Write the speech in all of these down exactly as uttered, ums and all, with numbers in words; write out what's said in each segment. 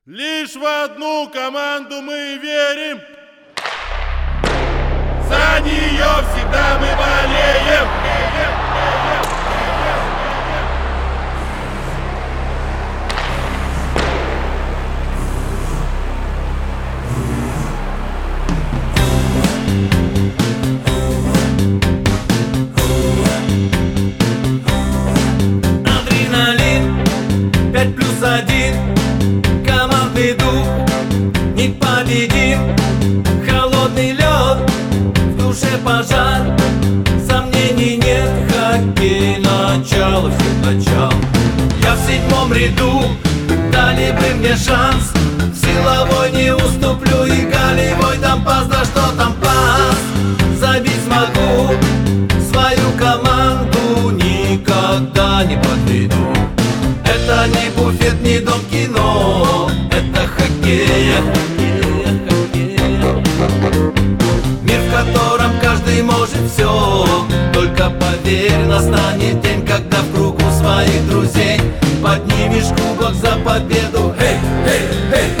Лишь в одну команду мы верим. За нее всегда мы болеем. Адреналин пять плюс один, командный дух непобедим. Холодный лед, в душе пожар, сомнений нет, хоккей начало всех начал. Я в седьмом ряду, дали бы мне шанс, в силовой не уступлю и голевой дам пас, да что там пас, забить смогу, свою команду никогда не подведу. Это не буфет, не дом кино, это хоккей, мир, в котором каждый может все. Только поверь, настанет день, когда в кругу своих друзей поднимешь кубок за победу. Эй, эй, эй!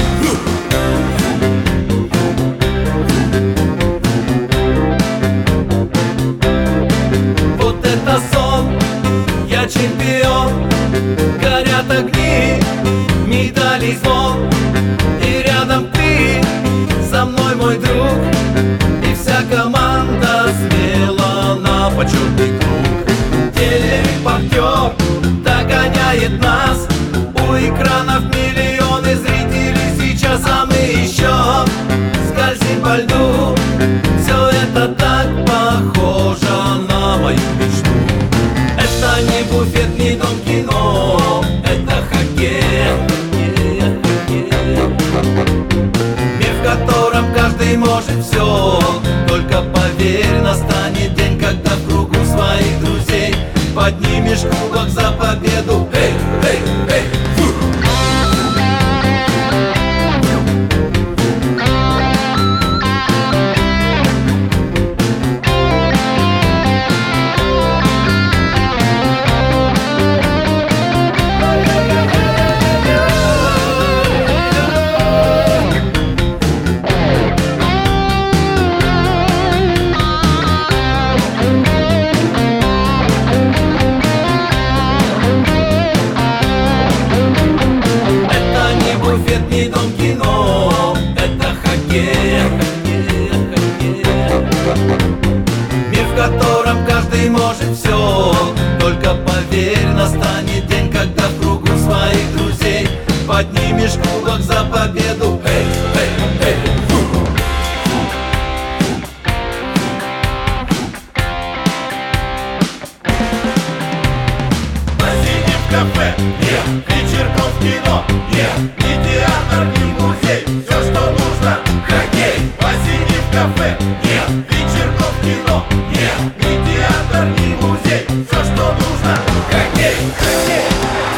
Вот это сон, я чемпион, горят огни, медали звон, и рядом ты, со мной мой друг, и вся команда смело на почетный круг. Телерепортер догоняет нас, у экранов миллионы зрителей сейчас, а мы еще скользим по льду. Все это так похоже на мою мечту. Это не буфет, не дом кино, это хоккей, мир, в котором каждый может все. Только поверь, настанет день, когда в кругу своих друзей поднимешь кубок за победу. Эй, эй, эй! Фу! Не дом кино, это хоккей, мир, в котором каждый может все. Только поверь, настанет день, когда в кругу своих друзей поднимешь кубок за победу. Эй, эй, эй! Посидим в кафе, yeah. Вечерком в кино, yeah. Ни театр, ни музей, все, что нужно, хоккей. Посидим в кафе, yeah. Вечерком в кино, yeah. Ни театр, ни музей, все, что нужно, хоккей, хоккей.